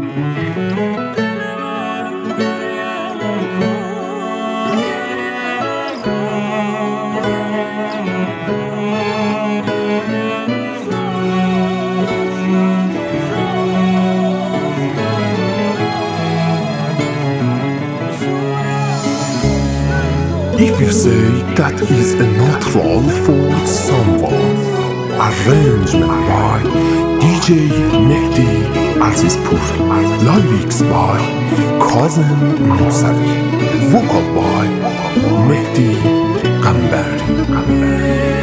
If you say that is a natural for someone, arrangement by DJ Mehdi Azizpour, lyrics by Kazem Musavi, vocal by Mehdi Qambari.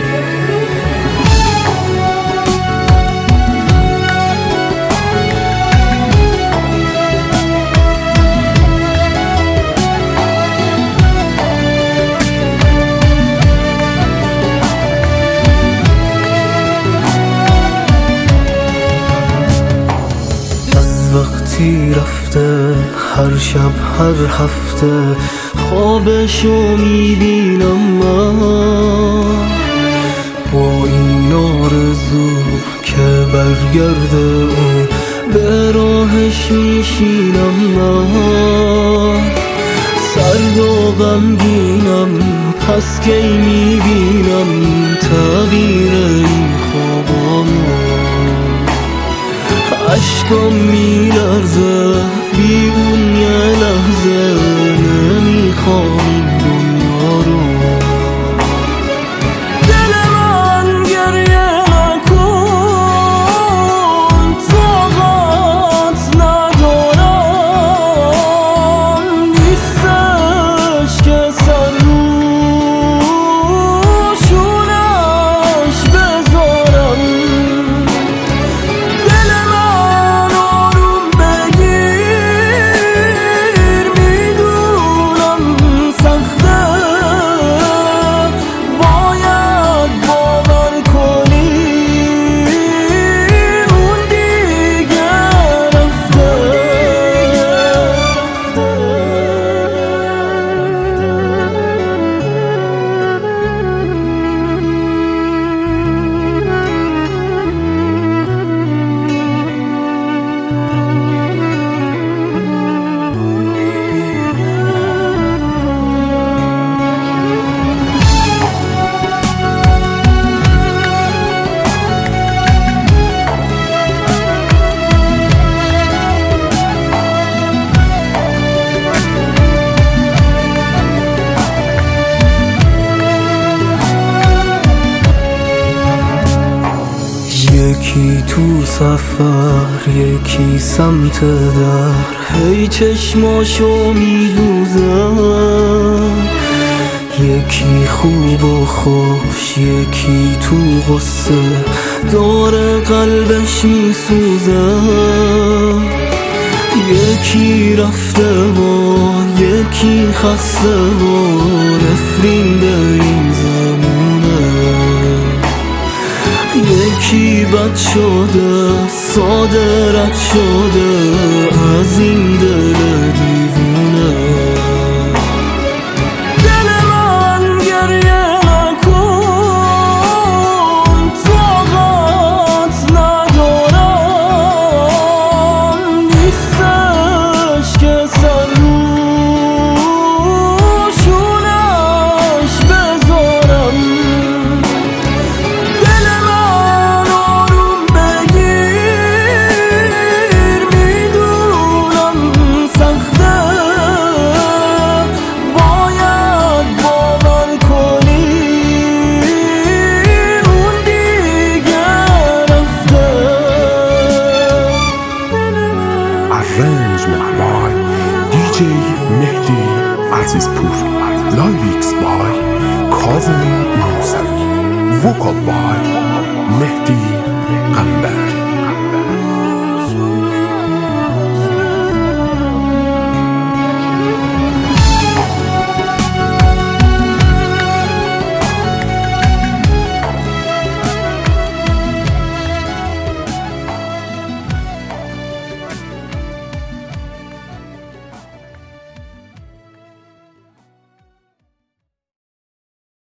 وقتی رفته هر شب هر هفته خوابشو میبینم من، با این آرزو که برگرده اون به راهش میشینم من. سرد و غمگینم پس کی میبینم تعبیر این خوابامو. عشقم میلرزه بی اون یه لحظه، نمیخوام این دنیا رو. دل من گریه نکن، طاقت ندارم، نیستش که سر روشونش بذارم. یکی تو سفر یکی سمت در، هی چشماشو میدوزه. یکی خوب و خوش یکی تو غصه، داره قلبش میسوزه. یکی رفته و یکی خسته و نفرین به این زمونه. یکی بد شده ساده رد شده از این دل دیوونه. دل من گریه نکن، طاقت ندارم، نیستش که سر روشونش بذارم. Arrangement by DJ Mehdi Azizpour, lyrics by Kazem Musavi, vocal by